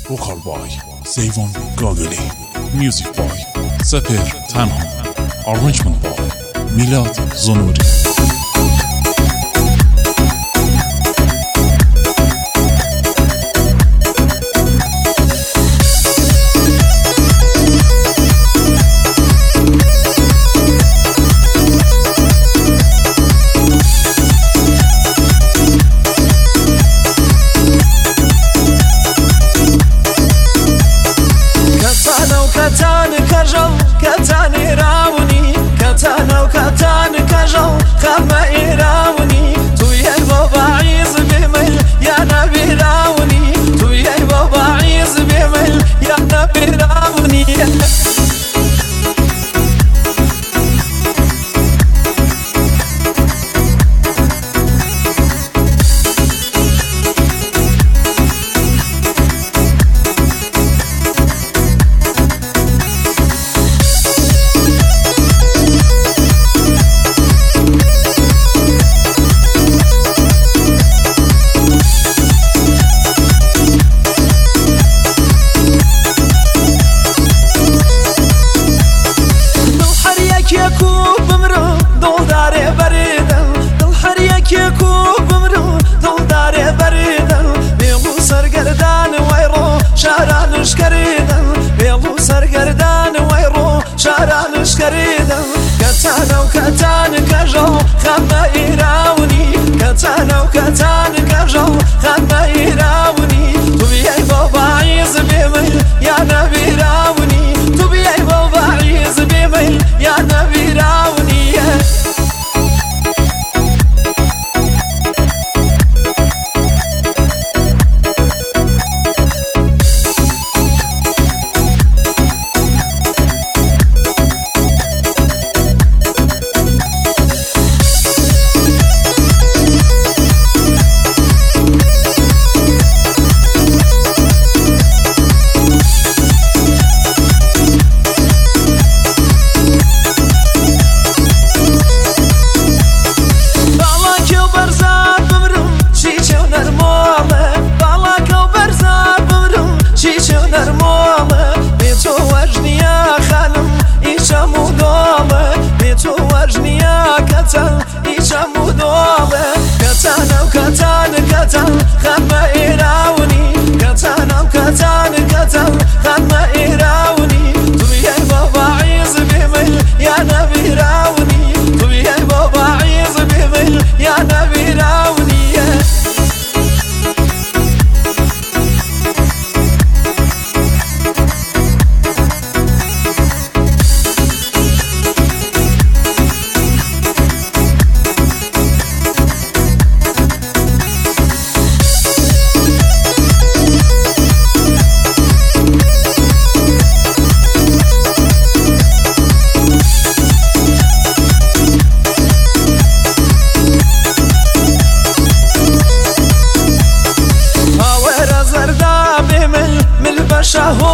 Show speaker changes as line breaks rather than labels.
وکال بای زیوان گاگلی، میوزیک بای سپر تنها، آرنجمنت بای میلاد زنوری.
كتاني راوني كتانا وكتاني كجو خما يراوني تو يا بابا عيز بمل يا نبي راوني تو يا بابا عيز بمل يا نبي راوني شارانش کردم بیلو سرگردان ویرو شارانش کردم کتانا و کتان کجو خما ایراونی کتانا و کتان کجو خما ایراونی تو بیای بابا عیز بیمل یا نبی راونی تو بیای بابا عیز بیمل یا نبی راونی كتانا وكتان كتان خما يراوني كتانا وكتان كتان خما يراوني تو يا بابا عيز بمل يا نبي راوني تو يا بابا عيز بمل يا نبي راوني شهو